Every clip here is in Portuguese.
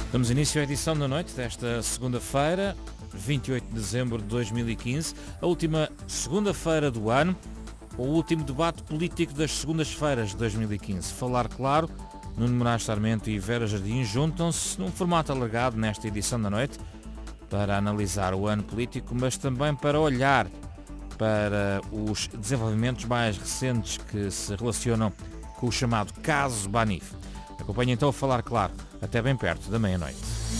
Damos início à edição da noite desta segunda-feira, 28 de dezembro de 2015, a última segunda-feira do ano, o último debate político das segundas-feiras de 2015. Falar claro, Nuno Moraes Sarmento e Vera Jardim juntam-se num formato alargado nesta edição da noite para analisar o ano político, mas também para olhar para os desenvolvimentos mais recentes que se relacionam com o chamado caso Banif. Acompanhe então a Falar Claro, até bem perto da meia-noite.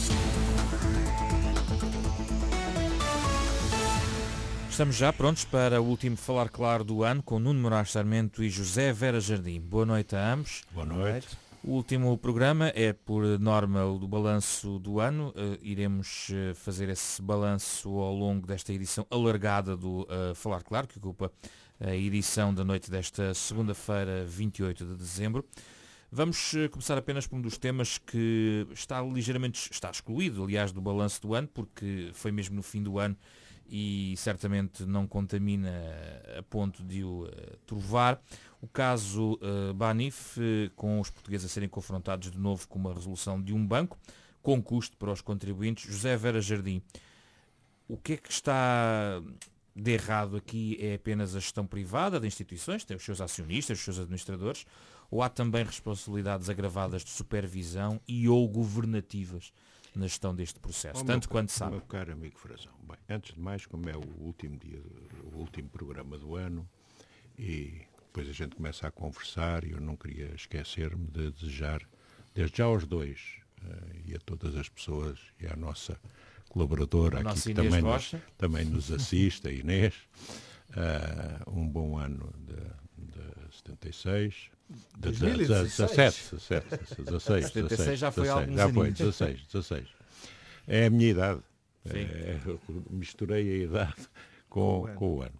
Estamos já prontos para o último Falar Claro do ano com Nuno Moraes Sarmento e José Vera Jardim. Boa noite a ambos. Boa noite. O último programa é, por norma, o do balanço do ano. Iremos fazer esse balanço ao longo desta edição alargada do Falar Claro, que ocupa a edição da noite desta segunda-feira, 28 de dezembro. Vamos começar apenas por um dos temas que está excluído, aliás, do balanço do ano, porque foi mesmo no fim do ano e certamente não contamina a ponto de o trovar. O caso Banif, com os portugueses a serem confrontados de novo com uma resolução de um banco, com custo para os contribuintes. José Vera Jardim, o que é que está de errado aqui? É apenas a gestão privada de instituições, tem os seus acionistas, os seus administradores, ou há também responsabilidades agravadas de supervisão e ou governativas na gestão deste processo, tanto quanto sabe? Meu caro amigo Frazão, bem, antes de mais, como é o último dia, o último programa do ano, e depois a gente começa a conversar, e eu não queria esquecer-me de desejar, desde já aos dois, e a todas as pessoas, e à nossa colaboradora aqui, que também nos assiste, a Inês, um bom ano de 76, 16 já foi há alguns aninhos. 16. É a minha idade. Misturei a idade com o ano.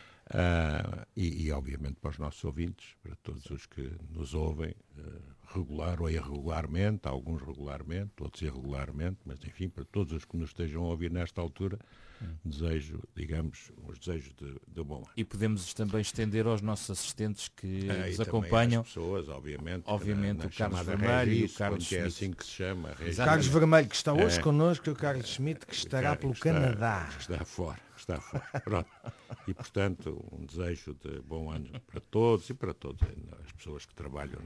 E, obviamente, para os nossos ouvintes, para todos os que nos ouvem, regular ou irregularmente, alguns regularmente, outros irregularmente, mas, enfim, para todos os que nos estejam a ouvir nesta altura, desejo, digamos, os desejos de bom ano. E podemos também estender aos nossos assistentes que nos acompanham. As pessoas, obviamente o Carlos Vermelho e o Carlos Schmidt. É assim que se chama. O Carlos Vermelho, que está hoje connosco, e o Carlos Schmidt, que estará pelo Canadá. Está fora. Pronto. E, portanto, um desejo de bom ano para todos e para todas as pessoas que trabalham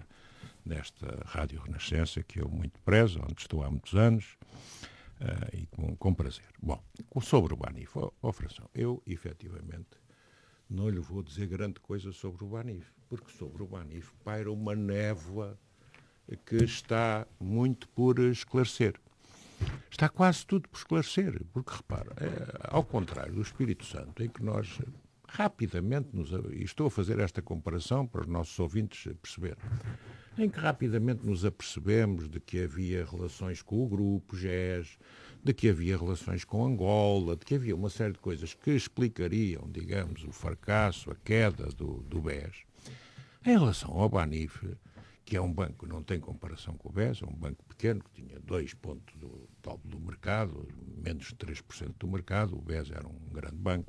nesta Rádio Renascença, que eu muito prezo, onde estou há muitos anos, e com prazer. Bom, sobre o Banif, Frazão, eu, efetivamente, não lhe vou dizer grande coisa sobre o Banif, porque sobre o Banif paira uma névoa que está muito por esclarecer. Está quase tudo por esclarecer, porque, repara, ao contrário do Espírito Santo, em que nós rapidamente e estou a fazer esta comparação para os nossos ouvintes perceberem, em que rapidamente nos apercebemos de que havia relações com o grupo GES, de que havia relações com Angola, de que havia uma série de coisas que explicariam, digamos, o fracasso, a queda do BES. Em relação ao Banif, que é um banco que não tem comparação com o BES, é um banco pequeno, que tinha 2 pontos do mercado, menos de 3% do mercado, o BES era um grande banco.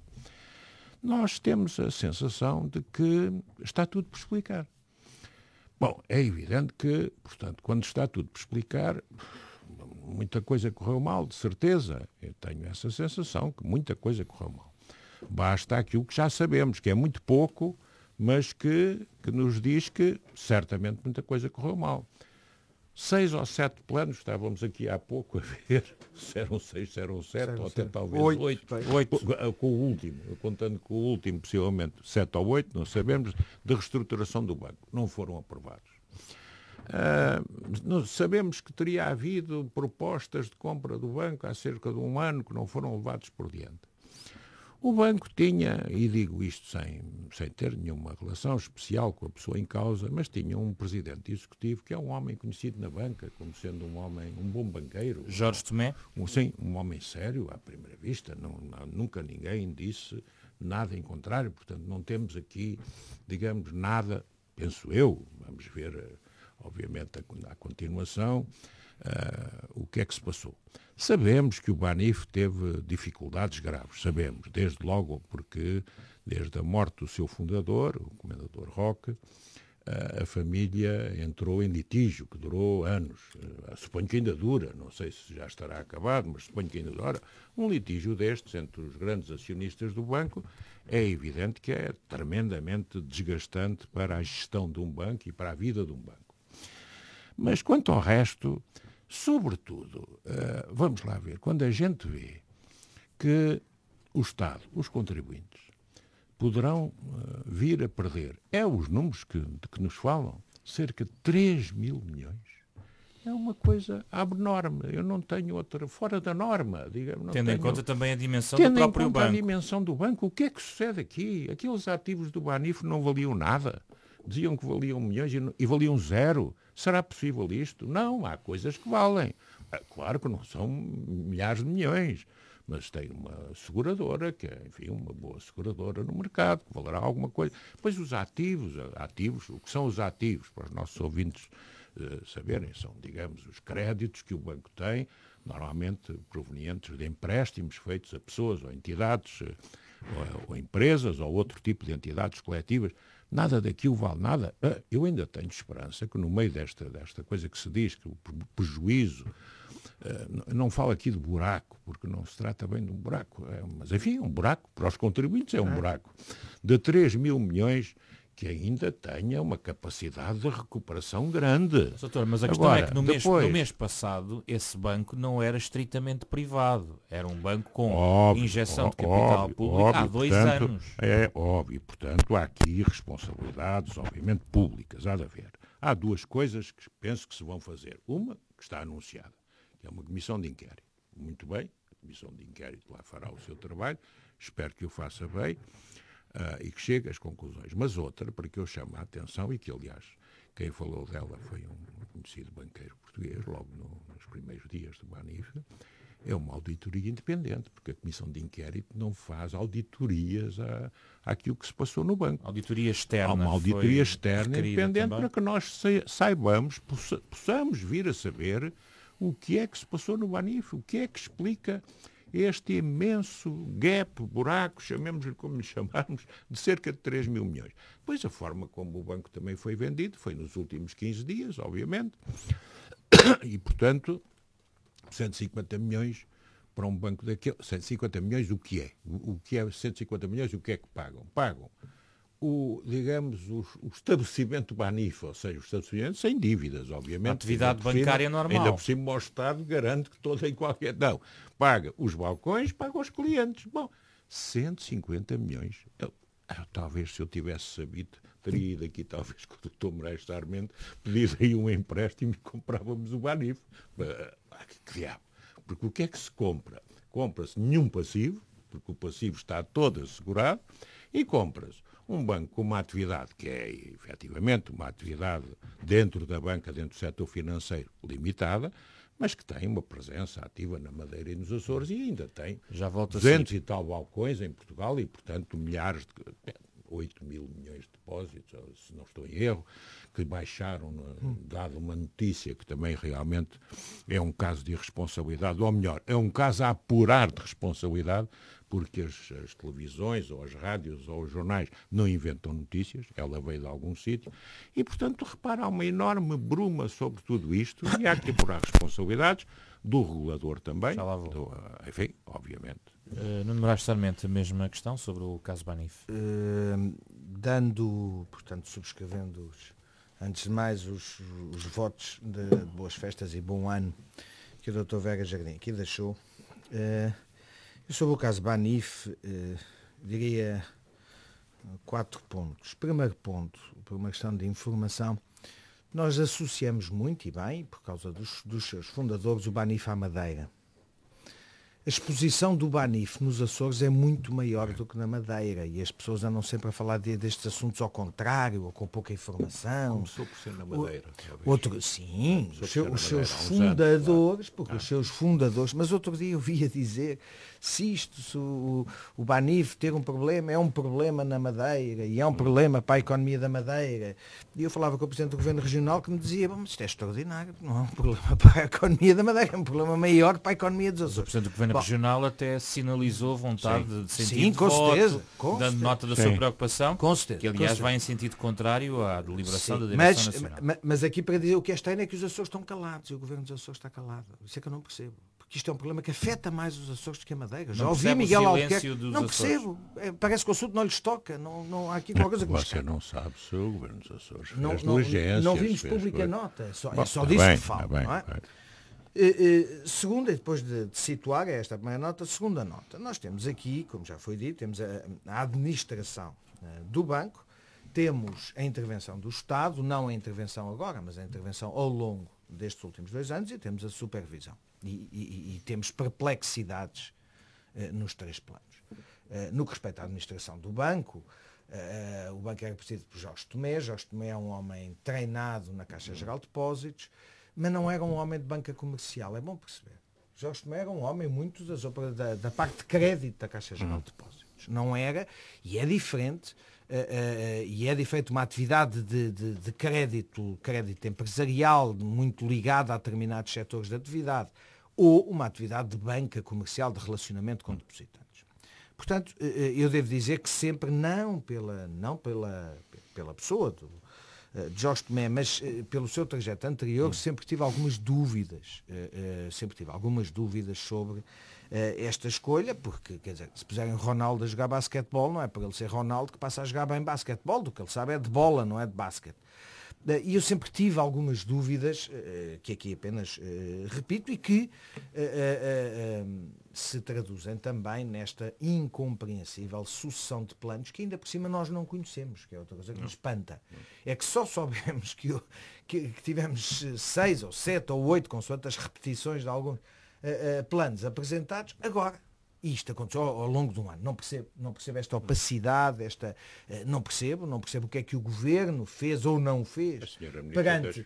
Nós temos a sensação de que está tudo por explicar. Bom, é evidente que, portanto, quando está tudo por explicar, muita coisa correu mal, de certeza. Eu tenho essa sensação que muita coisa correu mal. Basta aquilo que já sabemos, que é muito pouco, mas que nos diz que certamente muita coisa correu mal. 6 ou 7 planos, estávamos aqui há pouco a ver, se eram 6, se eram 7, ou até talvez 8. Com o último, contando com o último, possivelmente 7 ou 8, não sabemos, de reestruturação do banco. Não foram aprovados. Sabemos que teria havido propostas de compra do banco há cerca de um ano que não foram levados por diante. O banco tinha, e digo isto sem ter nenhuma relação especial com a pessoa em causa, mas tinha um presidente executivo que é um homem conhecido na banca como sendo um bom banqueiro. Jorge Tomé? Sim, um homem sério, à primeira vista. Nunca ninguém disse nada em contrário, portanto não temos aqui, digamos, nada, penso eu, vamos ver, obviamente, a continuação, o que é que se passou. Sabemos que o Banif teve dificuldades graves, sabemos, desde logo porque, desde a morte do seu fundador, o comendador Roque, a família entrou em litígio, que durou anos. Suponho que ainda dura, não sei se já estará acabado, mas suponho que ainda dura. Um litígio destes entre os grandes acionistas do banco é evidente que é tremendamente desgastante para a gestão de um banco e para a vida de um banco. Mas quanto ao resto, sobretudo, vamos lá ver, quando a gente vê que o Estado, os contribuintes, poderão vir a perder, os números de que nos falam, cerca de 3 mil milhões. É uma coisa abnorme. Eu não tenho outra, fora da norma. Digamos, tendo em conta também a dimensão do próprio banco. Tendo em conta a dimensão do banco, o que é que sucede aqui? Aqueles ativos do Banif não valiam nada. Diziam que valiam milhões e valiam zero. Será possível isto? Não, há coisas que valem. Claro que não são milhares de milhões, mas tem uma seguradora, que é, enfim, uma boa seguradora no mercado, que valerá alguma coisa. Depois os ativos, o que são os ativos, para os nossos ouvintes saberem, são, digamos, os créditos que o banco tem, normalmente provenientes de empréstimos feitos a pessoas ou entidades, ou empresas, ou outro tipo de entidades coletivas. Nada daquilo vale nada. Eu ainda tenho esperança que no meio desta coisa que se diz, que o prejuízo, não falo aqui de buraco, porque não se trata bem de um buraco, mas enfim, um buraco, para os contribuintes é um buraco, de 3 mil milhões, que ainda tenha uma capacidade de recuperação grande. Doutor, mas a questão é que no mês passado esse banco não era estritamente privado. Era um banco com injeção de capital público há 2 anos. É óbvio. Portanto, há aqui responsabilidades, obviamente, públicas. Há de haver. Há 2 coisas que penso que se vão fazer. Uma, que está anunciada, que é uma comissão de inquérito. Muito bem, a comissão de inquérito lá fará o seu trabalho. Espero que o faça bem. E que chegue às conclusões. Mas outra, para que eu chame a atenção, e que, aliás, quem falou dela foi um conhecido banqueiro português, logo nos primeiros dias do Banif, é uma auditoria independente, porque a Comissão de Inquérito não faz auditorias àquilo que se passou no banco. Auditoria externa. Há uma auditoria externa independente também, para que nós saibamos, possamos vir a saber o que é que se passou no Banif, o que é que explica este imenso gap, buraco, chamemos-lhe como lhe chamarmos, de cerca de 3 mil milhões. Depois a forma como o banco também foi vendido foi nos últimos 15 dias, obviamente, e, portanto, 150 milhões para um banco daquele. 150 milhões o que é? O que é 150 milhões? O que é que pagam? Pagam o estabelecimento Banif, ou seja, o estabelecimento sem dívidas, obviamente. A atividade bancária normal. Ainda por cima o Estado garante que toda e qualquer... Não, paga os balcões, paga os clientes. Bom, 150 milhões. Talvez, se eu tivesse sabido, teria ido aqui, talvez, com o Dr. Moraes Sarmento, pedido aí um empréstimo e comprávamos o Banif. Que diabo. Porque o que é que se compra? Compra-se nenhum passivo, porque o passivo está todo assegurado, e compra-se um banco com uma atividade que é, efetivamente, uma atividade dentro da banca, dentro do setor financeiro, limitada, mas que tem uma presença ativa na Madeira e nos Açores e ainda tem 200 e tal balcões em Portugal e, portanto, milhares de... 8 mil milhões de depósitos, se não estou em erro, que baixaram, dado uma notícia que também realmente é um caso de irresponsabilidade, ou melhor, é um caso a apurar de responsabilidade, porque as televisões, ou as rádios, ou os jornais não inventam notícias, ela veio de algum sítio, e, portanto, repara, há uma enorme bruma sobre tudo isto, e há que apurar responsabilidades do regulador também, enfim, obviamente. Nuno Moraes Sarmento, a mesma questão sobre o caso Banif. Portanto, subscrevendo, antes de mais, os votos de boas festas e bom ano que o Dr. Vega Jardim aqui deixou. Sobre o caso Banif, diria 4 pontos. Primeiro ponto, por uma questão de informação, nós associamos muito, e bem, por causa dos seus fundadores, o Banif à Madeira. A exposição do Banif nos Açores é muito maior do que na Madeira e as pessoas andam sempre a falar destes assuntos ao contrário, ou com pouca informação. Começou por ser na Madeira. Sim, os seus fundadores, os seus fundadores, mas outro dia eu via dizer se o Banif ter um problema é um problema na Madeira e é um problema para a economia da Madeira. E eu falava com o Presidente do Governo Regional que me dizia, mas isto é extraordinário, não é um problema para a economia da Madeira, é um problema maior para a economia dos Açores. Regional até sinalizou vontade de sentir Sim, com voto, certeza, dando nota da sua preocupação, com certeza, que aliás vai em sentido contrário à deliberação da Direção Nacional. Mas aqui para dizer o que é estranho é que os Açores estão calados e o Governo dos Açores está calado. Isso é que eu não percebo. Porque isto é um problema que afeta mais os Açores do que a Madeira. Já ouvi Miguel Albuquerque. Não percebo. Parece que o assunto não lhes toca. Não há aqui alguma coisa que me Você não sabe se o Governo dos Açores fez não vimos pública nota. É só disso que falo. Não é? Segunda, depois de situar esta primeira nota, segunda nota. Nós temos aqui, como já foi dito, temos a administração do banco, temos a intervenção do Estado, não a intervenção agora, mas a intervenção ao longo destes últimos 2 anos, e temos a supervisão. E temos perplexidades nos 3 planos. No que respeita à administração do banco, o banco era presidido por Jorge Tomé. Jorge Tomé é um homem treinado na Caixa Geral de Depósitos, mas não era um homem de banca comercial, é bom perceber. Jorge Tomé era um homem muito da parte de crédito da Caixa Geral de Depósitos. Não era, e é diferente uma atividade de crédito empresarial muito ligada a determinados setores de atividade, ou uma atividade de banca comercial, de relacionamento com depositantes. Portanto, eu devo dizer que sempre, não pela pessoa de Jorge Tomé, mas pelo seu trajeto anterior, sempre tive algumas dúvidas. Sobre esta escolha, porque, quer dizer, se puserem Ronaldo a jogar basquetebol, não é por ele ser Ronaldo que passa a jogar bem basquetebol, do que ele sabe é de bola, não é de basquete. E eu sempre tive algumas dúvidas, que aqui apenas repito, e que se traduzem também nesta incompreensível sucessão de planos que ainda por cima nós não conhecemos, que é outra coisa que nos espanta. É que só soubemos que tivemos 6 ou 7 ou 8, consoante as repetições de alguns planos apresentados, agora. E isto aconteceu ao longo de um ano. Não percebo esta opacidade, não percebo o que é que o Governo fez ou não fez. Perante.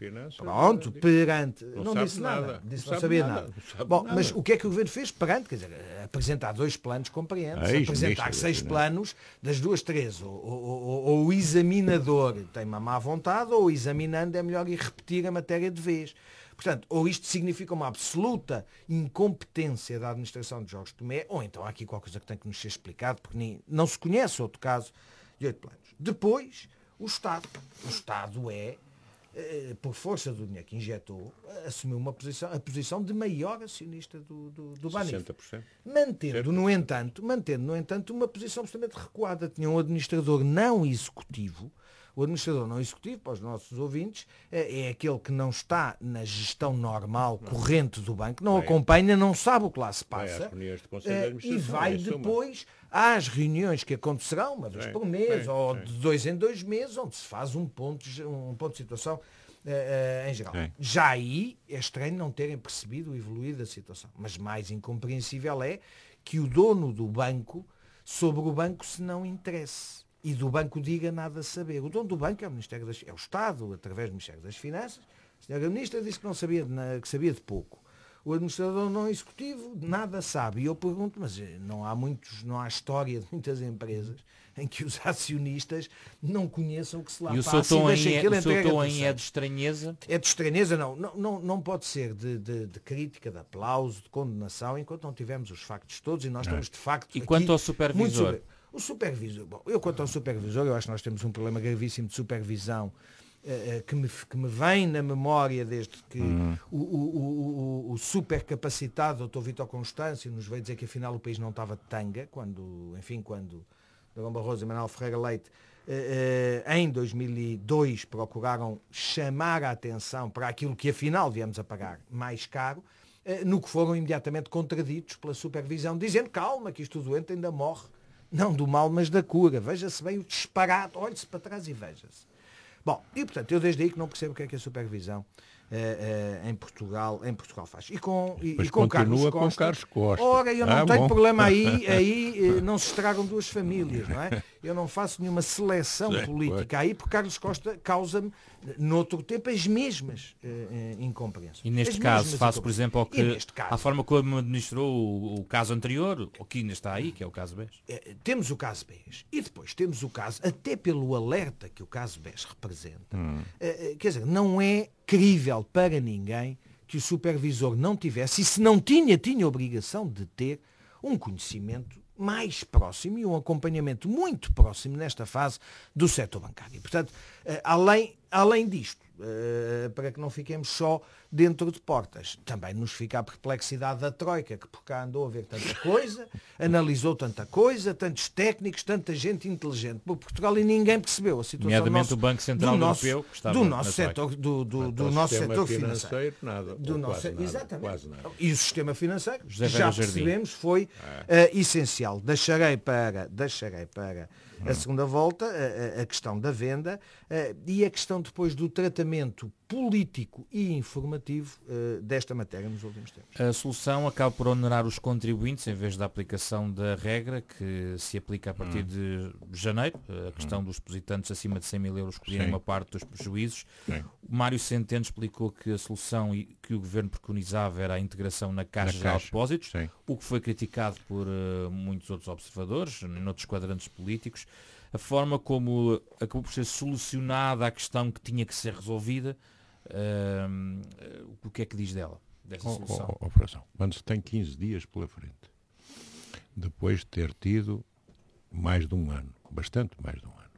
Não disse nada. Disse que não sabia nada. Bom, mas o que é que o Governo fez perante? Quer dizer, apresentar 2 planos compreende. Apresentar 6 planos, das 2, 3. Ou o examinador tem uma má vontade, ou o examinando é melhor ir repetir a matéria de vez. Portanto, ou isto significa uma absoluta incompetência da administração de Jorge Tomé, ou então há aqui qualquer coisa que tem que nos ser explicado, porque não se conhece outro caso de 8 planos. Depois, o Estado. O Estado por força do dinheiro que injetou, assumiu a posição de maior acionista do Banif. 60%. Mantendo, no entanto, uma posição absolutamente recuada. Tinha um administrador não executivo. O administrador não executivo, para os nossos ouvintes, é aquele que não está na gestão normal, corrente do banco, não acompanha, não sabe o que lá se passa, e vai depois às reuniões que acontecerão, uma vez por mês, ou de 2 em 2 meses, onde se faz um ponto de situação em geral. Já aí é estranho não terem percebido o evoluir da situação. Mas mais incompreensível é que o dono do banco, sobre o banco, se não interesse. E do banco diga nada a saber. O dono do banco é o Estado, através do Ministério das Finanças. A senhora Ministra disse que não sabia, que sabia de pouco. O administrador não executivo nada sabe. E eu pergunto, mas não há história de muitas empresas em que os acionistas não conheçam o que se lá passa. E o seu tom aí é de estranheza? É de estranheza, não pode ser de crítica, de aplauso, de condenação, enquanto não tivermos os factos todos, e nós estamos de facto. E quanto ao supervisor? O supervisor, quanto ao supervisor, eu acho que nós temos um problema gravíssimo de supervisão que me vem na memória desde que o supercapacitado Dr. Vítor Constâncio nos veio dizer que afinal o país não estava de tanga, quando Durão Barroso e Manuel Ferreira Leite em 2002 procuraram chamar a atenção para aquilo que afinal viemos a pagar mais caro, no que foram imediatamente contraditos pela supervisão, dizendo calma, que isto doente ainda morre. Não do mal, mas da cura. Veja-se bem o disparate. Olhe-se para trás e veja-se. Bom, e portanto, eu desde aí que não percebo o que é a supervisão em Portugal faz. E com Carlos Costa. Ora, eu não tenho problema aí não se estragam 2 famílias, não é? Eu não faço nenhuma seleção política aí, porque Carlos Costa causa-me, noutro tempo, as mesmas incompreensões. E neste caso, faço, por exemplo, a forma como administrou o caso anterior, o que ainda está aí, que é o caso BES. Temos o caso BES. E depois temos o caso, até pelo alerta que o caso BES representa, quer dizer, não é crível para ninguém que o supervisor não tivesse, e se não tinha, tinha obrigação de ter um conhecimento mais próximo e um acompanhamento muito próximo nesta fase do setor bancário. Portanto, além disto, para que não fiquemos só dentro de portas, também nos fica a perplexidade da Troika, que por cá andou a ver tanta coisa, analisou tanta coisa, tantos técnicos, tanta gente inteligente por Portugal e ninguém percebeu a situação nomeadamente o Banco Central Europeu, que estava do nosso setor, do nosso setor financeiro. Nada, exatamente. Quase nada. E o sistema financeiro, José já Vieira Jardim. percebemos, foi essencial. Deixarei para a segunda volta a questão da venda e a questão depois do tratamento político e informativo desta matéria nos últimos tempos. A solução acaba por onerar os contribuintes em vez da aplicação da regra que se aplica a partir de janeiro, a questão dos depositantes acima de 100 mil euros colherem uma parte dos prejuízos. Sim. Mário Centeno explicou que a solução que o Governo preconizava era a integração na Caixa Geral de Depósitos, o que foi criticado por muitos outros observadores, noutros quadrantes políticos. A forma como acabou por ser solucionada a questão que tinha que ser resolvida, o que é que diz dessa solução? Quando se tem 15 dias pela frente, depois de ter tido mais de um ano, bastante mais de um ano,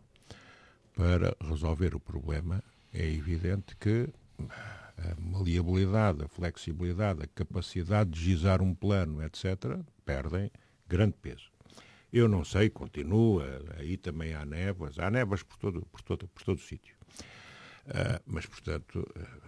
para resolver o problema, é evidente que a maleabilidade, a flexibilidade, a capacidade de gizar um plano, etc., perdem grande peso. Eu não sei, continua, aí também há névoas por todo o sítio. Mas, portanto,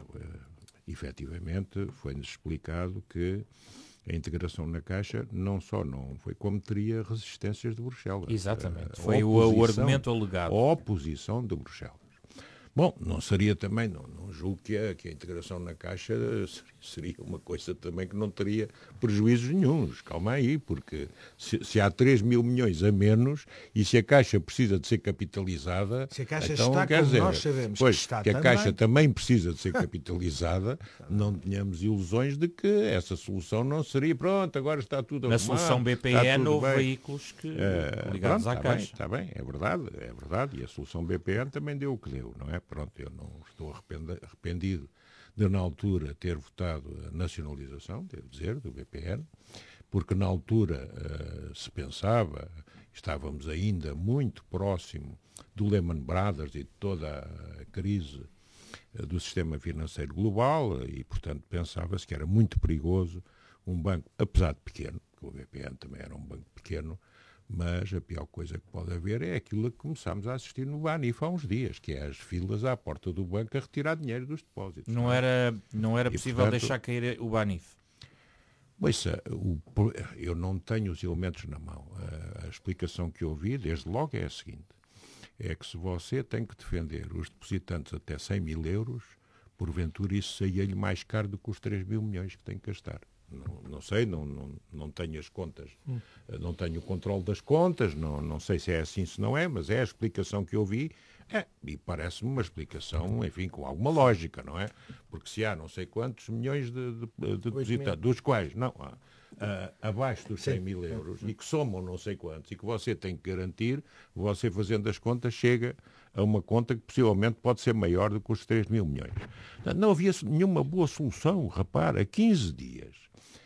efetivamente, foi-nos explicado que a integração na Caixa não só não foi, como teria resistências de Bruxelas. Exatamente, foi o argumento alegado. A oposição de Bruxelas. Bom, não seria também, não julgo que a integração na Caixa seria uma coisa também que não teria prejuízos nenhuns. Calma aí, porque se há 3 mil milhões a menos e se a Caixa precisa de ser capitalizada... Se a Caixa então, está, quer como dizer, nós sabemos pois, que está que a também... Caixa também precisa de ser capitalizada, não tenhamos ilusões de que essa solução não seria, pronto, agora está tudo Na arrumado, solução BPN houve bem. veículos que ligados à Caixa. Está bem, é verdade, e a solução BPN também deu o que deu, não é? Pronto, eu não estou arrependido de, na altura, ter votado a nacionalização, devo dizer, do BPN, porque na altura se pensava, estávamos ainda muito próximo do Lehman Brothers e de toda a crise do sistema financeiro global e, portanto, pensava-se que era muito perigoso um banco, apesar de pequeno, que o BPN também era um banco pequeno, mas a pior coisa que pode haver é aquilo que começámos a assistir no Banif há uns dias, que é as filas à porta do banco a retirar dinheiro dos depósitos. Não era possível, portanto, deixar cair o Banif? Pois, eu não tenho os elementos na mão. A explicação que ouvi, desde logo, é a seguinte. É que se você tem que defender os depositantes até 100 mil euros, porventura isso saía-lhe mais caro do que os 3 mil milhões que tem que gastar. Não sei, não tenho as contas, não tenho o controle das contas, não sei se é assim, se não é, mas é a explicação que eu vi, e parece-me uma explicação, enfim, com alguma lógica, não é? Porque se há não sei quantos milhões de depositantes, dos quais, não, abaixo dos 100 mil euros, e que somam não sei quantos, e que você tem que garantir, você fazendo as contas chega a uma conta que possivelmente pode ser maior do que os 3 mil milhões. Não havia nenhuma boa solução, repara, 15 dias,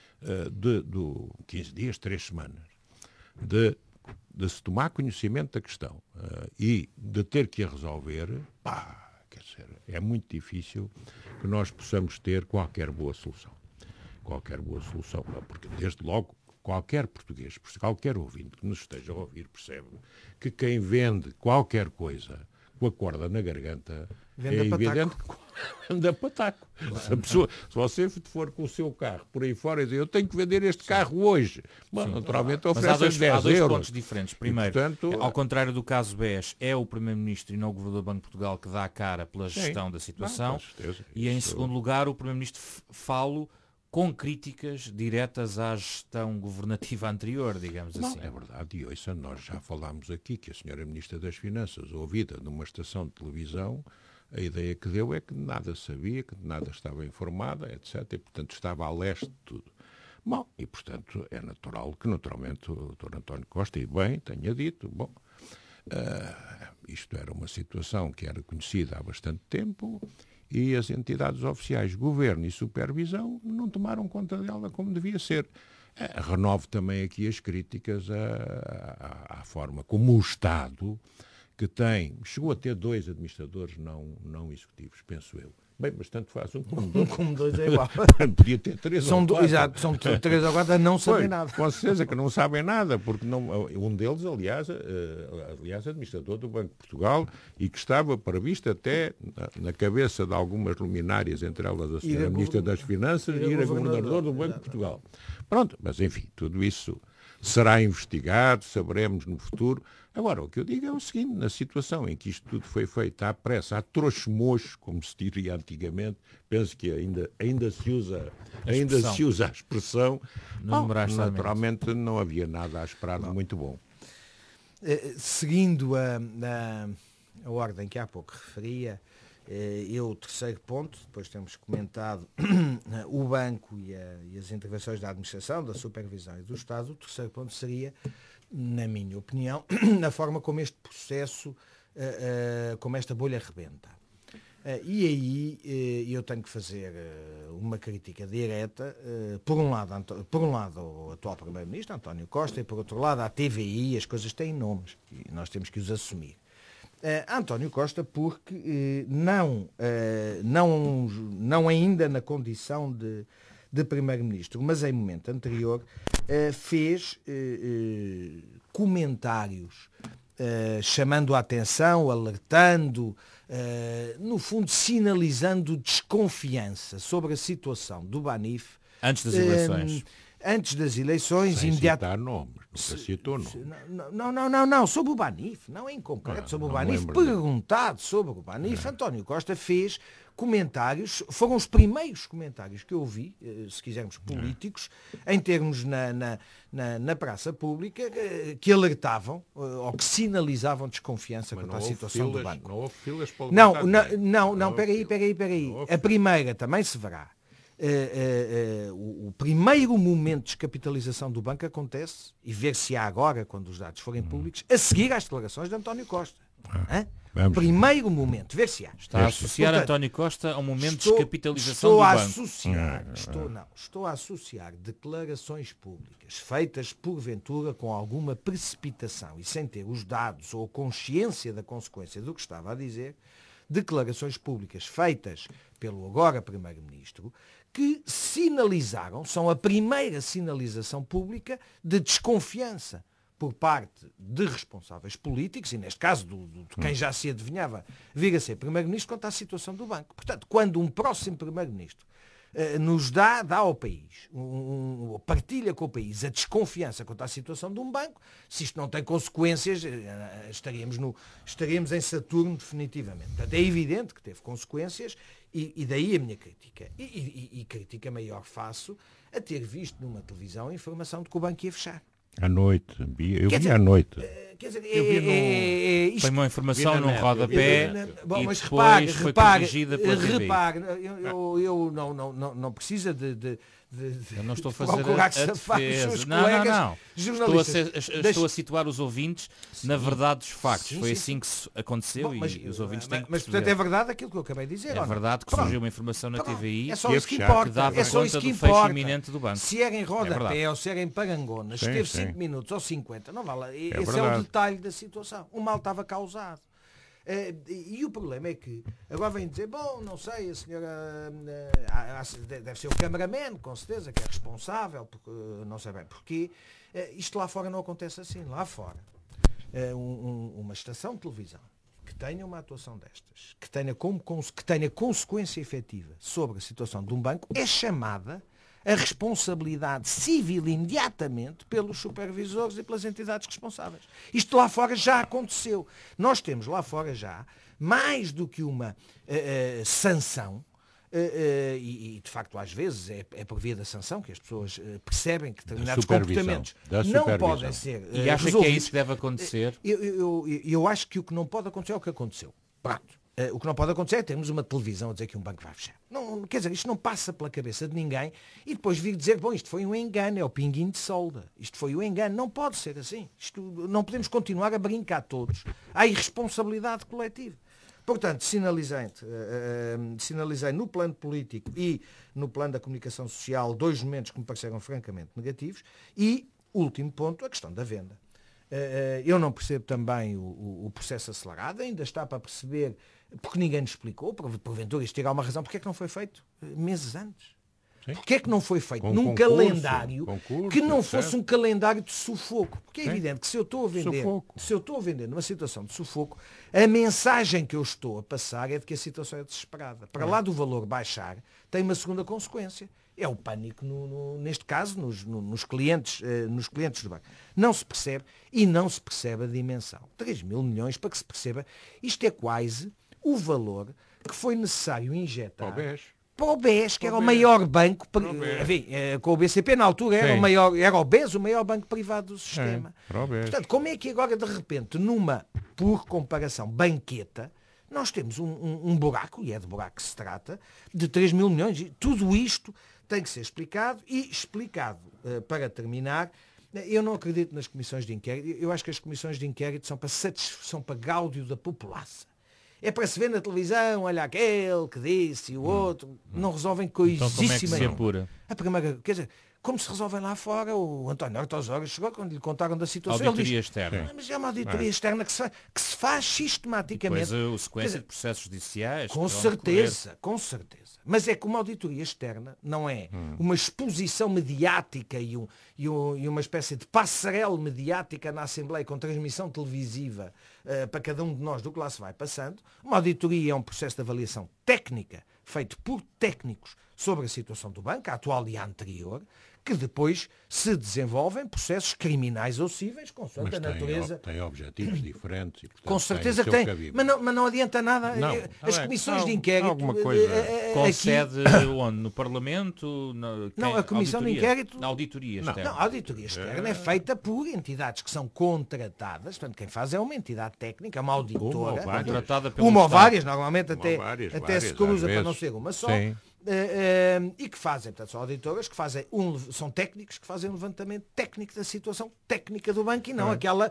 15 dias, 3 semanas, de se tomar conhecimento da questão e de ter que a resolver, quer dizer, é muito difícil que nós possamos ter qualquer boa solução. Porque desde logo qualquer português, qualquer ouvinte que nos esteja a ouvir percebe que quem vende qualquer coisa com a corda na garganta é evidente que vende a pataco. Se você for com o seu carro por aí fora e dizer eu tenho que vender este carro hoje, naturalmente oferece 10 euros. Há dois pontos diferentes. Primeiro, e, portanto, ao contrário do caso BES, é o Primeiro-Ministro e não o Governador do Banco de Portugal que dá a cara pela gestão da situação. E em segundo lugar, o Primeiro-Ministro fala com críticas diretas à gestão governativa anterior, digamos assim. É verdade, e ouça, nós já falámos aqui que a senhora Ministra das Finanças, ouvida numa estação de televisão, a ideia que deu é que nada sabia, que nada estava informada, etc. E, portanto, estava a leste de tudo. Bom, e, portanto, é natural que, naturalmente, o Dr. António Costa, e bem, tenha dito, isto era uma situação que era conhecida há bastante tempo e as entidades oficiais, governo e supervisão, não tomaram conta dela como devia ser. Renovo também aqui as críticas à forma como o Estado, que chegou a ter 2 administradores não executivos, penso eu. Bem, mas tanto faz, um como dois é igual. Podia ter 3 ou 4. Exato, são 3 ou 4 a não saber nada. Com certeza que não sabem nada, porque um deles, aliás, administrador do Banco de Portugal, e que estava previsto até na cabeça de algumas luminárias, entre elas a senhora Ministra das Finanças e a governador do Banco de Portugal. Pronto, mas enfim, tudo isso será investigado, saberemos no futuro. Agora, o que eu digo é o seguinte, na situação em que isto tudo foi feito à pressa, à trouxe-mocho, como se diria antigamente, penso que ainda se usa a expressão, naturalmente não havia nada a esperar de muito bom. Seguindo a ordem que há pouco referia, o terceiro ponto, depois temos comentado o banco e as intervenções da administração, da supervisão e do Estado, o terceiro ponto seria, na minha opinião, na forma como este processo, como esta bolha rebenta. E aí eu tenho que fazer uma crítica direta, por um lado ao atual Primeiro-Ministro, António Costa, e por outro lado à TVI. As coisas têm nomes e nós temos que os assumir. António Costa, porque não ainda na condição de Primeiro-Ministro, mas em momento anterior, fez comentários chamando a atenção, alertando, no fundo sinalizando desconfiança sobre a situação do Banif. Antes das eleições. Antes das eleições, sem citar nomes, nunca citou nomes. Não, sobre o Banif, não em concreto, sobre o Banif, perguntado sobre o Banif, António Costa fez comentários, foram os primeiros comentários que eu ouvi, se quisermos políticos, em termos na praça pública, que alertavam, ou que sinalizavam desconfiança quanto à situação do banco. Não houve filas para Não, peraí. A primeira também se verá. O primeiro momento de descapitalização do banco acontece, e ver-se-á agora, quando os dados forem públicos, a seguir às declarações de António Costa. Primeiro momento, ver-se-á. Está a associar António Costa a um momento de descapitalização do banco. Estou a associar declarações públicas feitas, porventura, com alguma precipitação e sem ter os dados ou consciência da consequência do que estava a dizer, declarações públicas feitas pelo agora Primeiro-Ministro, que sinalizaram, são a primeira sinalização pública de desconfiança por parte de responsáveis políticos, e neste caso de quem já se adivinhava vir a ser Primeiro-Ministro, quanto à situação do banco. Portanto, quando um próximo Primeiro-Ministro nos dá ao país, partilha com o país a desconfiança quanto à situação de um banco, se isto não tem consequências, estaríamos em Saturno definitivamente. Portanto, é evidente que teve consequências, e daí a minha crítica. E crítica maior faço a ter visto numa televisão a informação de que o banco ia fechar. À noite, eu vi à noite. Quer dizer, foi uma informação num rodapé e mas depois foi corrigida pela TV. Repare, eu não precisa de eu não estou a fazer a defesa. Não. Estou a situar os ouvintes na verdade dos factos. Foi assim que aconteceu. E os ouvintes têm que perceber. Mas, portanto, é verdade aquilo que eu acabei de dizer. É verdade que surgiu uma informação na TVI que dava conta do fecho iminente do banco. Se era em rodapé ou se era em parangonas, esteve 5 minutos ou 50, não vale. Esse é o detalhe da situação. O mal estava causado. E o problema é que agora vem dizer, bom, não sei, a senhora deve ser o cameraman, com certeza, que é responsável, porque não sei bem porquê. Isto lá fora não acontece assim. Lá fora, uma estação de televisão que tenha uma atuação destas, que tenha consequência efetiva sobre a situação de um banco, é chamada a responsabilidade civil imediatamente pelos supervisores e pelas entidades responsáveis. Isto lá fora já aconteceu. Nós temos lá fora já mais do que uma sanção, e de facto às vezes é por via da sanção que as pessoas percebem que determinados comportamentos não podem ser E acha que é isso que deve acontecer? Eu acho que o que não pode acontecer é o que aconteceu. Pronto. O que não pode acontecer é termos uma televisão a dizer que um banco vai fechar. Não, quer dizer, isto não passa pela cabeça de ninguém e depois vir dizer, bom, isto foi um engano, é o pinguinho de solda. Isto foi um engano. Não pode ser assim. Não podemos continuar a brincar todos à irresponsabilidade coletiva. Portanto, sinalizei no plano político e no plano da comunicação social 2 momentos que me pareceram francamente negativos. E, último ponto, a questão da venda. Eu não percebo também o processo acelerado, ainda está para perceber, porque ninguém nos explicou, porventura isto terá uma razão, porque é que não foi feito meses antes? Porque é que não foi feito num calendário que não fosse um calendário de sufoco? Porque é evidente que se eu estou a vender numa situação de sufoco, a mensagem que eu estou a passar é de que a situação é desesperada. Para lá do valor baixar, tem uma segunda consequência. É o pânico, neste caso, nos clientes do banco. Não se percebe e não se percebe a dimensão. 3 mil milhões, para que se perceba, isto é quase o valor que foi necessário injetar para o BES, que era o maior banco, enfim, com o BCP na altura era o BES, o maior banco privado do sistema. Portanto, como é que agora, de repente, numa, por comparação, banqueta, nós temos um buraco, e é de buraco que se trata, de 3 mil milhões. E tudo isto tem que ser explicado e explicado, para terminar, eu não acredito nas comissões de inquérito. Eu acho que as comissões de inquérito são para gáudio da população. É para se ver na televisão, olha aquele que disse e o outro. Não resolvem coisíssima. Então como é que se apura? A primeira, quer dizer, como se resolvem lá fora, o António Horta Osório chegou quando lhe contaram da situação. Auditoria externa. Mas é uma auditoria externa que se faz sistematicamente. E depois a sequência de processos judiciais. Com certeza. Mas é que uma auditoria externa não é uma exposição mediática e uma espécie de passarela mediática na Assembleia com transmissão televisiva para cada um de nós do que lá se vai passando. Uma auditoria é um processo de avaliação técnica feito por técnicos sobre a situação do banco, a atual e a anterior, que depois se desenvolvem processos criminais ou cíveis, consoante a natureza. Tem objetivos diferentes. E, portanto, com certeza que tem. Mas não adianta nada. As comissões de inquérito. Com sede onde? No Parlamento? A comissão de inquérito. Na auditoria externa. A auditoria externa é feita por entidades que são contratadas. Portanto, quem faz é uma entidade técnica, uma auditora. Contratada pelo uma ou Estado. várias, normalmente até se cruza para não ser uma só. Sim. E que fazem, portanto, são auditoras que fazem são técnicos que fazem um levantamento técnico da situação técnica do banco e não aquela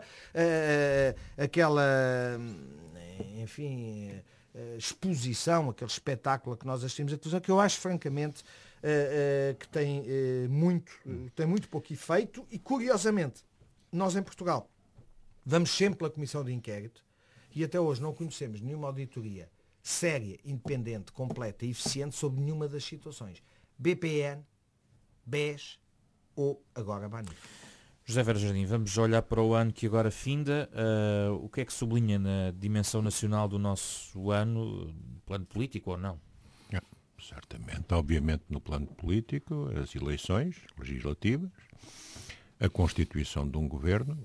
enfim, exposição, aquele espetáculo que nós assistimos a televisão, que eu acho francamente que tem muito pouco efeito. E curiosamente, nós em Portugal vamos sempre pela Comissão de Inquérito e até hoje não conhecemos nenhuma auditoria séria, independente, completa e eficiente sobre nenhuma das situações. BPN, BES ou agora BANIF. José Vera Jardim, vamos olhar para o ano que agora finda. O que é que sublinha na dimensão nacional do nosso ano, plano político ou não? Certamente, obviamente no plano político, as eleições legislativas, a constituição de um governo,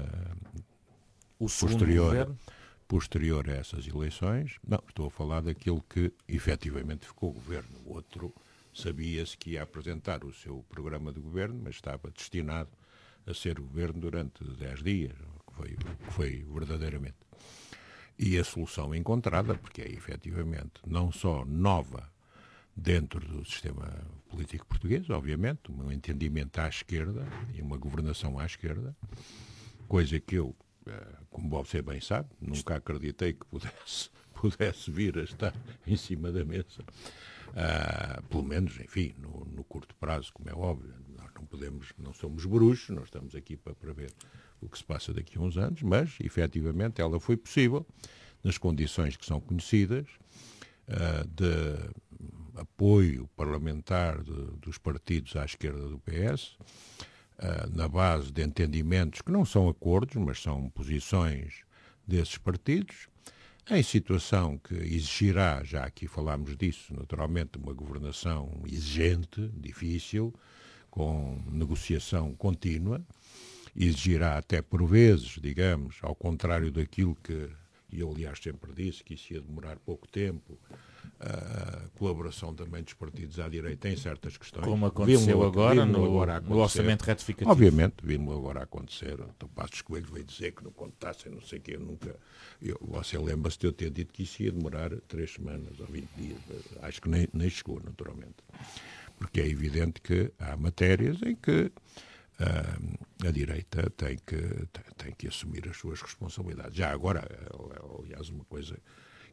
o segundo governo. Posterior a essas eleições, não, estou a falar daquilo que efetivamente ficou o governo. O outro sabia-se que ia apresentar o seu programa de governo, mas estava destinado a ser governo durante 10 dias, que foi verdadeiramente. E a solução encontrada, porque é efetivamente não só nova dentro do sistema político português, obviamente, um entendimento à esquerda e uma governação à esquerda, coisa que eu, como você bem sabe, nunca acreditei que pudesse vir a estar em cima da mesa. Pelo menos, enfim, no curto prazo, como é óbvio. Nós não somos bruxos, nós estamos aqui para prever o que se passa daqui a uns anos, mas, efetivamente, ela foi possível, nas condições que são conhecidas, de apoio parlamentar dos partidos à esquerda do PS, na base de entendimentos que não são acordos, mas são posições desses partidos, em situação que exigirá, já aqui falámos disso, naturalmente, uma governação exigente, difícil, com negociação contínua, exigirá até por vezes, digamos, ao contrário daquilo que eu, aliás, sempre disse, que isso ia demorar pouco tempo, a colaboração também dos partidos à direita em certas questões. Como aconteceu agora no orçamento retificativo. Obviamente, vimos agora acontecer. Então, Passos Coelho veio dizer que não contassem, não sei o quê, você lembra-se de eu ter dito que isso ia demorar 3 semanas ou 20 dias. Acho que nem chegou, naturalmente. Porque é evidente que há matérias em que a direita tem que assumir as suas responsabilidades. Já agora, aliás, uma coisa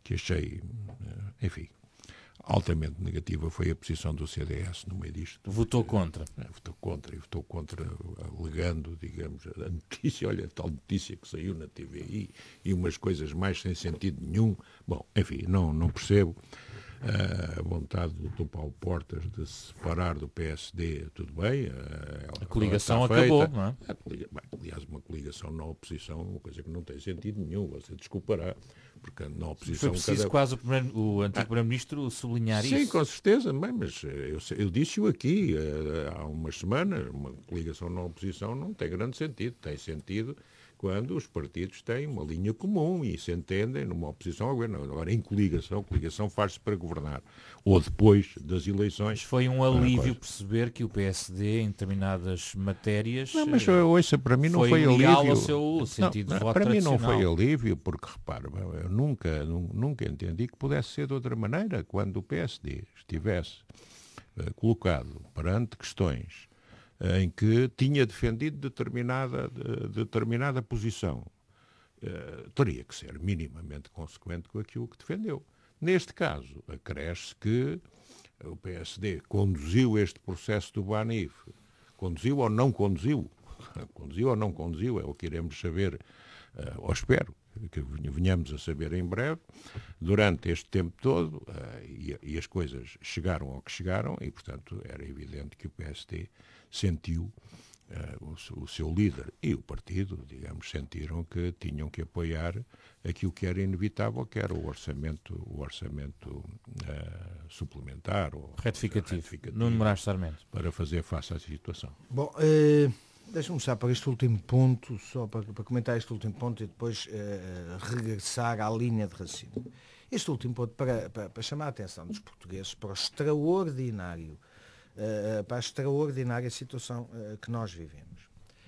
que achei, enfim, altamente negativa foi a posição do CDS no meio disto. Votou contra. Votou contra, alegando, digamos, a notícia, olha, a tal notícia que saiu na TVI e umas coisas mais sem sentido nenhum. Bom, enfim, não percebo a vontade do Paulo Portas de se separar do PSD, tudo bem. A coligação acabou, não é? Aliás, uma coligação na oposição, uma coisa que não tem sentido nenhum, você desculpará, porque na oposição... Foi preciso quase o antigo Primeiro-Ministro sublinhar isso. Sim, com certeza, mas eu disse-o aqui há umas semanas, uma coligação na oposição não tem grande sentido, tem sentido quando os partidos têm uma linha comum e se entendem numa oposição ao governo. Agora, em coligação faz-se para governar. Ou depois das eleições... Mas foi um alívio perceber que o PSD, em determinadas matérias... Não, mas ouça, para mim não foi leal alívio. ao seu sentido de voto para mim não tradicional. foi alívio, porque, repara, eu nunca entendi que pudesse ser de outra maneira. Quando o PSD estivesse colocado perante questões em que tinha defendido determinada posição, teria que ser minimamente consequente com aquilo que defendeu. Neste caso, acresce que o PSD conduziu este processo do Banif. Conduziu ou não conduziu? Conduziu ou não conduziu? É o que iremos saber, ou espero que venhamos a saber em breve, durante este tempo todo, e as coisas chegaram ao que chegaram, e, portanto, era evidente que o PSD sentiu, o seu líder e o partido, digamos, sentiram que tinham que apoiar aquilo que era inevitável, que era o orçamento suplementar ou retificativo. Nuno Moraes Sarmento. Para fazer face à situação. Bom, deixa-me começar para este último ponto, só para comentar este último ponto e depois regressar à linha de raciocínio. Este último ponto para chamar a atenção dos portugueses para a extraordinária situação que nós vivemos.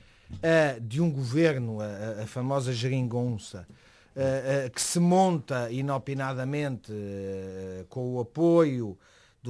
De um governo, a famosa geringonça, que se monta inopinadamente com o apoio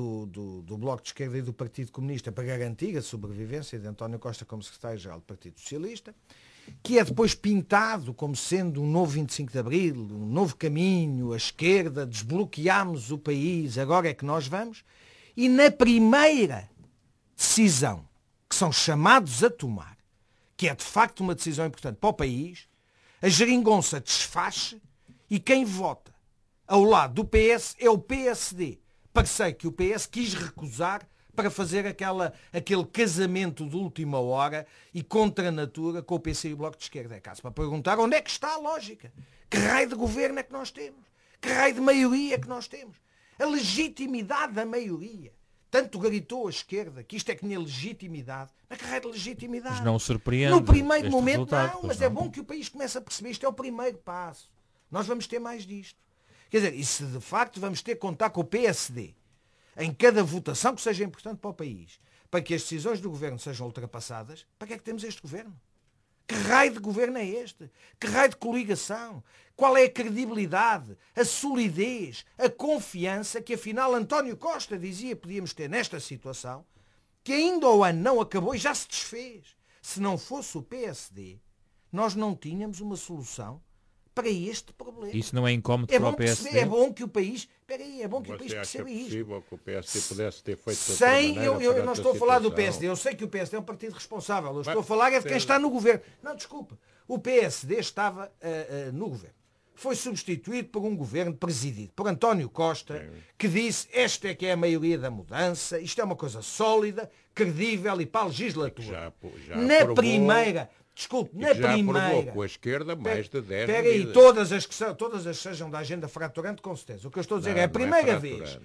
do Bloco de Esquerda e do Partido Comunista para garantir a sobrevivência de António Costa como secretário-geral do Partido Socialista, que é depois pintado como sendo um novo 25 de Abril, um novo caminho, a esquerda, desbloqueámos o país, agora é que nós vamos, e na primeira decisão que são chamados a tomar, que é de facto uma decisão importante para o país, a geringonça desfaz e quem vota ao lado do PS é o PSD, parceiro que o PS quis recusar para fazer aquele casamento de última hora e contra a natura com o PC e o Bloco de Esquerda. É caso para perguntar onde é que está a lógica. Que raio de governo é que nós temos? Que raio de maioria é que nós temos? A legitimidade da maioria. Tanto gritou a esquerda que isto é que tinha legitimidade. Mas que raio de legitimidade? Mas não surpreende. No primeiro momento não, mas é bom que o país comece a perceber. Isto é o primeiro passo. Nós vamos ter mais disto. Quer dizer, e se de facto vamos ter que contar com o PSD em cada votação que seja importante para o país, para que as decisões do governo sejam ultrapassadas, para que é que temos este governo? Que raio de governo é este? Que raio de coligação? Qual é a credibilidade, a solidez, a confiança que afinal António Costa dizia que podíamos ter nesta situação, que ainda o ano não acabou e já se desfez? Se não fosse o PSD, nós não tínhamos uma solução para este problema. Isso não é incómodo para o PSD? É bom que o país... Espera aí, é bom que o país perceba isto. É possível que o PSD pudesse ter feito eu não estou a falar do PSD. Eu sei que o PSD é um partido responsável. Eu estou a falar é de quem está no governo. Não, desculpa. O PSD estava no governo. Foi substituído por um governo presidido por António Costa, que disse esta é que é a maioria da mudança, isto é uma coisa sólida, credível e para a legislatura. Na primeira... Desculpe, na primeira... com a esquerda mais de 10 Espera aí, todas as que sejam da agenda fraturante, com certeza. O que eu estou a dizer é a primeira vez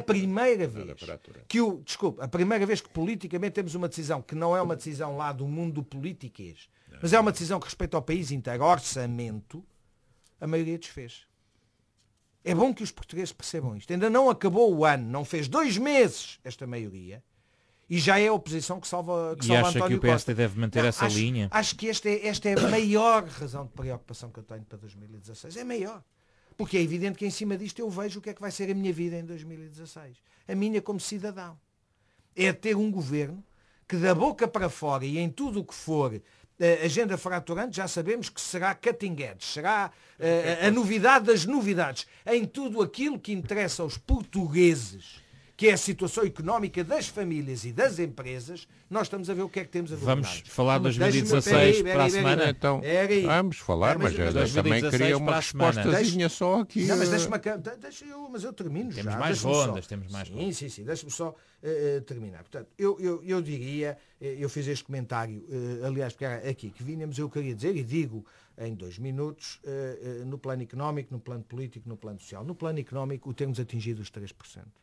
a primeira vez que politicamente temos uma decisão que não é uma decisão lá do mundo politiquês, mas é uma decisão que respeita ao país inteiro, orçamento, a maioria desfez. É bom que os portugueses percebam isto. Ainda não acabou o ano, não fez 2 meses esta maioria, e já é a oposição que salva e acha António que o PSD Costa. deve manter essa linha? Acho que esta é a maior razão de preocupação que eu tenho para 2016. É maior. Porque é evidente que em cima disto eu vejo o que é que vai ser a minha vida em 2016. A minha como cidadão. É ter um governo que da boca para fora e em tudo o que for agenda fraturante, já sabemos que será cutting edge, será a novidade das novidades em tudo aquilo que interessa aos portugueses, que é a situação económica das famílias e das empresas. Nós estamos a ver o que é que temos a governar. Vamos falar de 2016 para a semana. Então, vamos falar, mas eu também queria uma respostazinha só aqui. Não, mas mas eu termino temos já. Mais rondas, temos mais rondas. Sim, deixa-me só terminar. Portanto, eu diria, eu fiz este comentário, aliás, porque era aqui que vínhamos, eu queria dizer, e digo em 2 minutos, no plano económico, no plano político, no plano social. No plano económico, o termos atingido os 3%.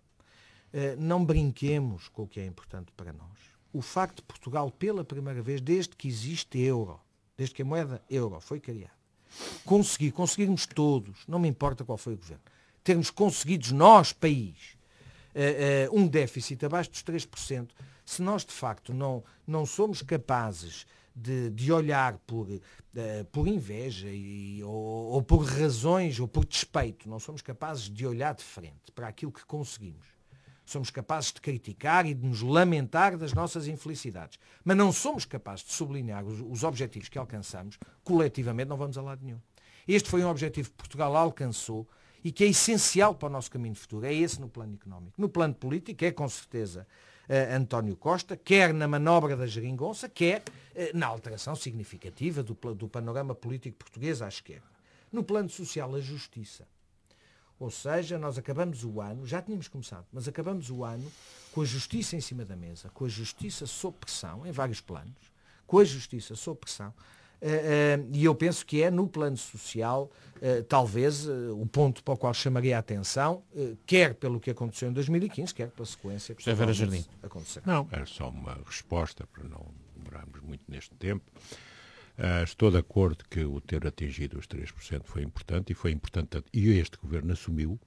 Não brinquemos com o que é importante para nós. O facto de Portugal, pela primeira vez, desde que existe euro, desde que a moeda euro foi criada, conseguirmos todos, não me importa qual foi o governo, termos conseguido nós, país, um déficit abaixo dos 3%, se nós de facto não somos capazes de olhar por inveja ou por razões ou por despeito, não somos capazes de olhar de frente para aquilo que conseguimos. Somos capazes de criticar e de nos lamentar das nossas infelicidades. Mas não somos capazes de sublinhar os objetivos que alcançamos, coletivamente não vamos a lado nenhum. Este foi um objetivo que Portugal alcançou e que é essencial para o nosso caminho futuro. É esse no plano económico. No plano político é, com certeza, António Costa, quer na manobra da geringonça, quer na alteração significativa do panorama político português à esquerda. No plano social, a justiça. Ou seja, nós acabamos o ano, já tínhamos começado, mas acabamos o ano com a justiça em cima da mesa, com a justiça sob pressão, em vários planos, com a justiça sob pressão, e eu penso que é no plano social, talvez, o ponto para o qual chamaria a atenção, quer pelo que aconteceu em 2015, quer pela sequência que acontecerá. Não, era só uma resposta, para não demorarmos muito neste tempo. Estou de acordo que o ter atingido os 3% foi importante, e este governo assumiu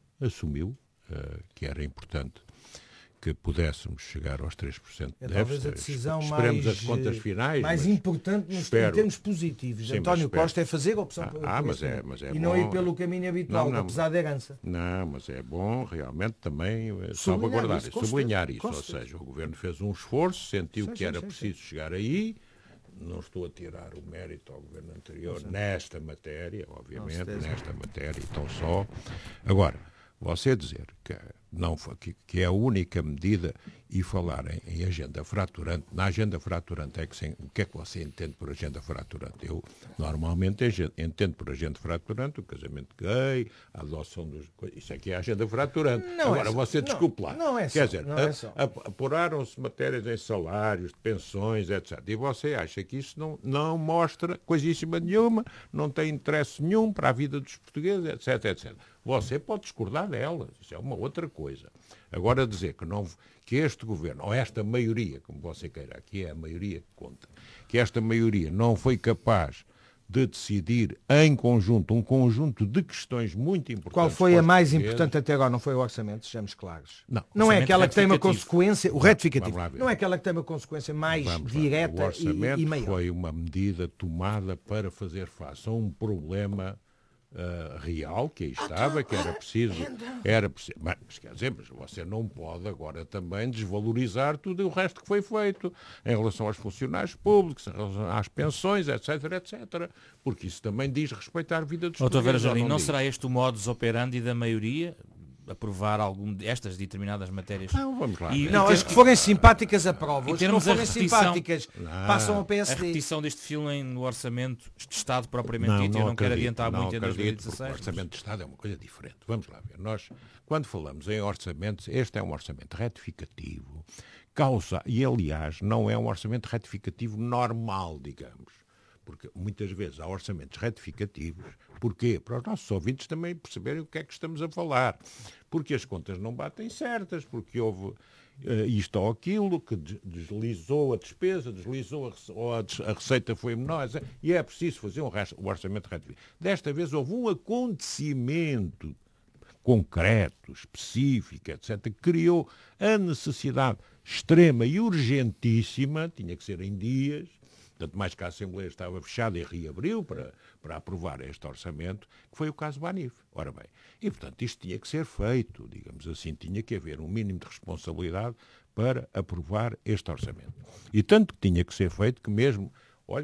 que era importante que pudéssemos chegar aos 3% de déficit. Talvez a decisão Esperemos as contas finais. Mais importante em termos positivos. Sim, António Costa é fazer a opção mas é e bom, não ir pelo caminho habitual, apesar da herança. Não, mas é bom realmente também salvaguardar e sublinhar isso. Ou seja, o governo fez um esforço, sentiu que era preciso chegar aí. Não estou a tirar o mérito ao governo anterior nesta matéria, obviamente, nesta matéria e tão só. Agora, você dizer que é a única medida e falar em agenda fraturante, na agenda fraturante o que é que você entende por agenda fraturante? Eu normalmente entendo por agenda fraturante o casamento gay, a adoção dos... Isso aqui é a agenda fraturante. Agora, você desculpe lá. Quer dizer, apuraram-se matérias em salários, de pensões, etc. E você acha que isso não mostra coisíssima nenhuma, não tem interesse nenhum para a vida dos portugueses, etc, etc. Você pode discordar delas, isso é uma outra coisa. Agora dizer que este governo, ou esta maioria, como você queira, aqui é a maioria que conta, que esta maioria não foi capaz de decidir em conjunto um conjunto de questões muito importantes. Qual foi a mais importante até agora? Não foi o orçamento, sejamos claros. Não é aquela que tem uma consequência, o retificativo, não é aquela que tem uma consequência mais direta e maior. O orçamento foi uma medida tomada para fazer face a um problema real, que aí estava, que era preciso, mas quer dizer, mas você não pode agora também desvalorizar tudo o resto que foi feito em relação aos funcionários públicos, em relação às pensões, etc, etc, porque isso também diz respeitar a vida dos portugueses. Vera Jardim, não será este o modus operandi da maioria? Aprovar algum destas determinadas matérias. Não, vamos lá. As que forem simpáticas aprovam, as que não forem simpáticas passam ao PSD. A repetição deste filme no orçamento de Estado propriamente dito, eu não quero adiantar muito em 2016. O orçamento de Estado é uma coisa diferente. Vamos lá ver. Nós, quando falamos em orçamentos, este é um orçamento retificativo, e aliás não é um orçamento retificativo normal, digamos. Porque muitas vezes há orçamentos retificativos. Porquê? Para os nossos ouvintes também perceberem o que é que estamos a falar. Porque as contas não batem certas, porque houve isto ou aquilo, que deslizou a despesa, ou a receita foi menor, e é preciso fazer um orçamento retificativo. Desta vez houve um acontecimento concreto, específico, etc., que criou a necessidade extrema e urgentíssima, tinha que ser em dias, tanto mais que a Assembleia estava fechada e reabriu para aprovar este orçamento, que foi o caso Banif. Ora bem, e portanto isto tinha que ser feito, digamos assim, tinha que haver um mínimo de responsabilidade para aprovar este orçamento. E tanto que tinha que ser feito que mesmo, olha,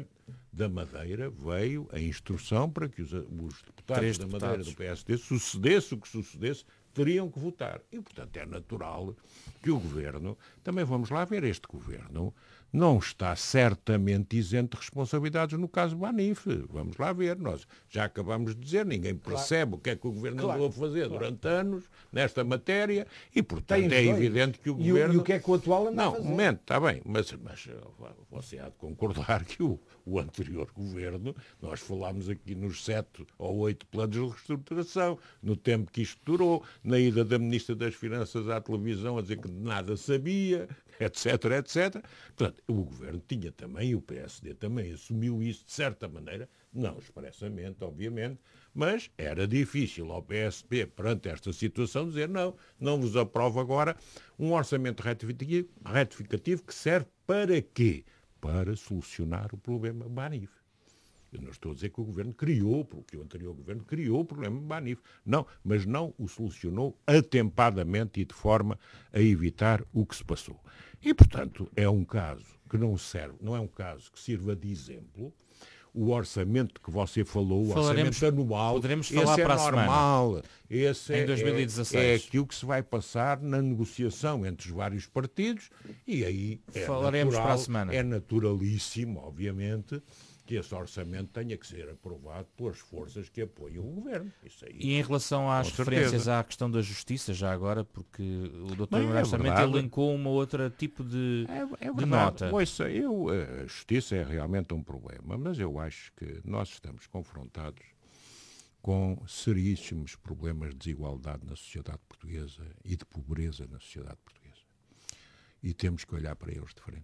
da Madeira veio a instrução para que os deputados da Madeira do PSD, sucedesse o que sucedesse, teriam que votar. E, portanto, é natural que o Governo, também vamos lá ver, este Governo não está certamente isento de responsabilidades no caso Banif. Vamos lá ver. Nós já acabamos de dizer, ninguém percebe o que é que o Governo andou a fazer durante anos nesta matéria e, portanto, é evidente que o Governo... E o que é que o atual anda a fazer? Não, um momento, está bem, mas você há de concordar que o anterior Governo, nós falámos aqui nos 7 ou 8 planos de reestruturação, no tempo que isto durou, na ida da Ministra das Finanças à televisão a dizer que nada sabia, etc, etc. Portanto, o Governo tinha também, e o PSD também assumiu isso de certa maneira, não expressamente, obviamente, mas era difícil ao PSP, perante esta situação, dizer não vos aprovo agora um orçamento retificativo que serve para quê? Para solucionar o problema Banif. Eu não estou a dizer que o Governo criou, porque o anterior Governo criou o problema Banif. Não, mas não o solucionou atempadamente e de forma a evitar o que se passou. E, portanto, é um caso que não serve, não é um caso que sirva de exemplo. O orçamento que você falou, o orçamento anual, poderemos falar esse é para normal. A semana, esse em 2016. é aquilo que se vai passar na negociação entre os vários partidos e aí falaremos para a semana. É naturalíssimo, obviamente, que esse orçamento tenha que ser aprovado pelas forças que apoiam o Governo. Isso aí, e em relação às referências à questão da justiça, já agora, porque o Dr. Moraes também elencou uma outra tipo de nota. Ouça, a justiça é realmente um problema, mas eu acho que nós estamos confrontados com seríssimos problemas de desigualdade na sociedade portuguesa e de pobreza na sociedade portuguesa. E temos que olhar para eles de frente.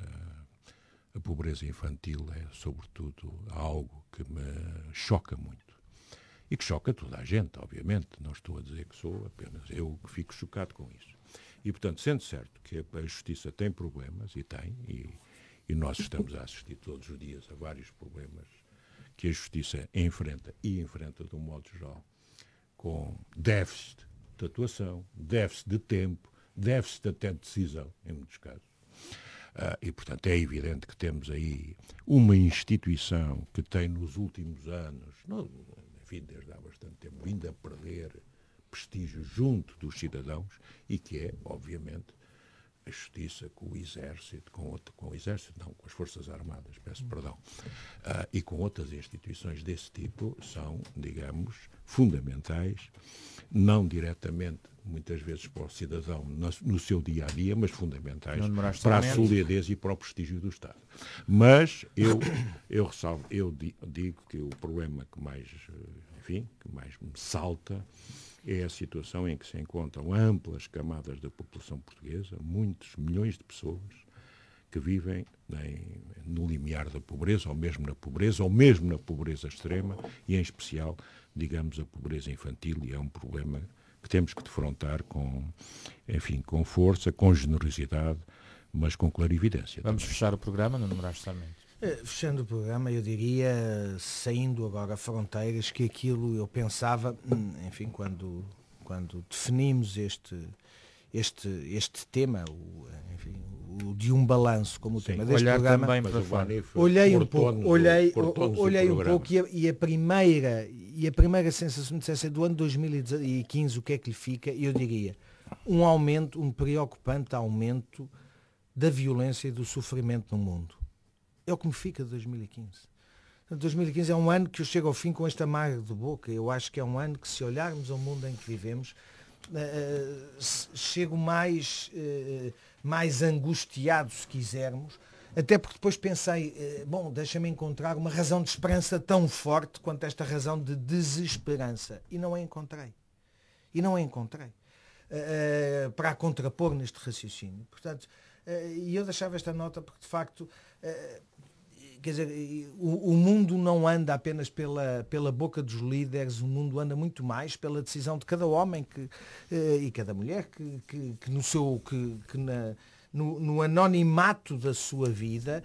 A pobreza infantil é, sobretudo, algo que me choca muito. E que choca toda a gente, obviamente. Não estou a dizer que sou apenas eu que fico chocado com isso. E, portanto, sendo certo que a justiça tem problemas, e tem, e nós estamos a assistir todos os dias a vários problemas que a justiça enfrenta, e enfrenta de um modo geral, com déficit de atuação, déficit de tempo, déficit até de decisão, em muitos casos. E, portanto, é evidente que temos aí uma instituição que tem nos últimos anos, enfim, desde há bastante tempo, vindo a perder prestígio junto dos cidadãos e que é, obviamente, a justiça com o exército, com as Forças Armadas, peço perdão, e com outras instituições desse tipo são, digamos, fundamentais, não diretamente, muitas vezes, para o cidadão no seu dia-a-dia, mas fundamentais para a solidez e para o prestígio do Estado. Mas eu ressalvo, eu digo que o problema que mais me salta é a situação em que se encontram amplas camadas da população portuguesa, muitos milhões de pessoas que vivem no limiar da pobreza, ou mesmo na pobreza extrema, e em especial, digamos, a pobreza infantil, e é um problema que temos que defrontar com força, com generosidade, mas com clarividência. Vamos fechar o programa, Nuno Moraes Sarmento. Fechando o programa, eu diria, saindo agora fronteiras, que aquilo eu pensava, enfim, quando definimos este tema, o de um balanço como o tema deste programa, olhei um pouco e a primeira sensação de dissesse do ano 2015, o que é que lhe fica, eu diria, um preocupante aumento da violência e do sofrimento no mundo. É o que me fica de 2015. 2015 é um ano que eu chego ao fim com esta amarga de boca. Eu acho que é um ano que, se olharmos ao mundo em que vivemos, chego mais angustiado, se quisermos, até porque depois pensei, deixa-me encontrar uma razão de esperança tão forte quanto esta razão de desesperança. E não a encontrei. Para a contrapor neste raciocínio. Portanto, e eu deixava esta nota porque, de facto, quer dizer, o mundo não anda apenas pela boca dos líderes, o mundo anda muito mais pela decisão de cada homem e cada mulher que no anonimato da sua vida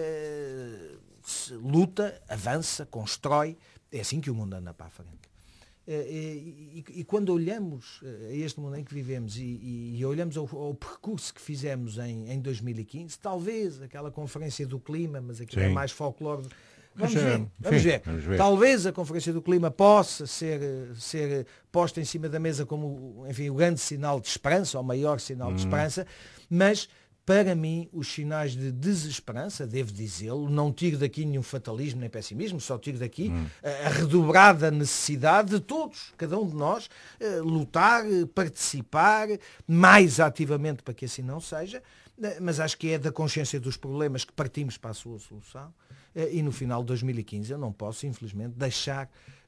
luta, avança, constrói. É assim que o mundo anda para a frente. E quando olhamos a este mundo em que vivemos e olhamos ao percurso que fizemos em 2015, talvez aquela conferência do clima, mas aquilo é mais folclore. Vamos ver. Talvez a Conferência do Clima possa ser posta em cima da mesa como, enfim, o grande sinal de esperança, ou o maior sinal de esperança, mas para mim os sinais de desesperança, devo dizê-lo, não tiro daqui nenhum fatalismo nem pessimismo, só tiro daqui a redobrada necessidade de todos, cada um de nós, lutar, participar mais ativamente para que assim não seja, mas acho que é da consciência dos problemas que partimos para a sua solução. E no final de 2015 eu não posso, infelizmente, deixar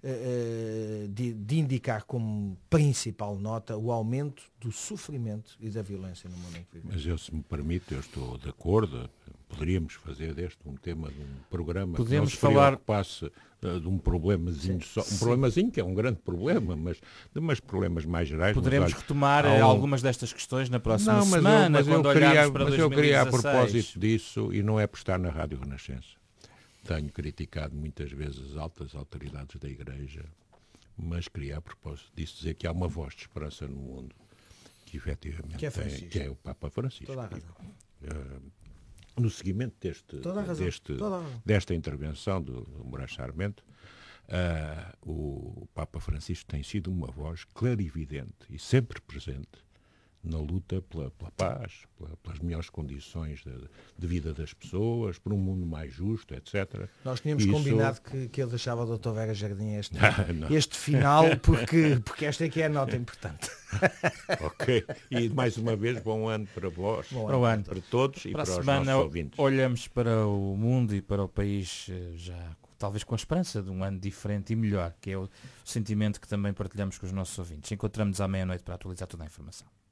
de indicar como principal nota o aumento do sofrimento e da violência no mundo em que vivemos. Mas se me permite, eu estou de acordo, poderíamos fazer deste um tema de um programa podemos que não se falar preocupasse de um problemazinho só, um problemazinho que é um grande problema, mas de umas problemas mais gerais. Poderemos retomar algumas destas questões na próxima semana, quando olharmos para 2016. Eu queria, a propósito disso, e não é por estar na Rádio Renascença, tenho criticado muitas vezes as altas autoridades da Igreja, mas queria, a propósito disso, dizer que há uma voz de esperança no mundo, que efetivamente que é o Papa Francisco. Toda a razão. No seguimento desta intervenção do Moraes Sarmento, o Papa Francisco tem sido uma voz clarividente e sempre presente na luta pela paz, pelas melhores condições de vida das pessoas, por um mundo mais justo, etc. Nós tínhamos combinado que ele deixava o Dr. Vera Jardim este final, porque esta é que é a nota importante. Ok. E mais uma vez, bom ano para vós, para todos e para os nossos ouvintes. Olhamos para o mundo e para o país já talvez com a esperança de um ano diferente e melhor, que é o sentimento que também partilhamos com os nossos ouvintes. Encontramos-nos à meia-noite para atualizar toda a informação.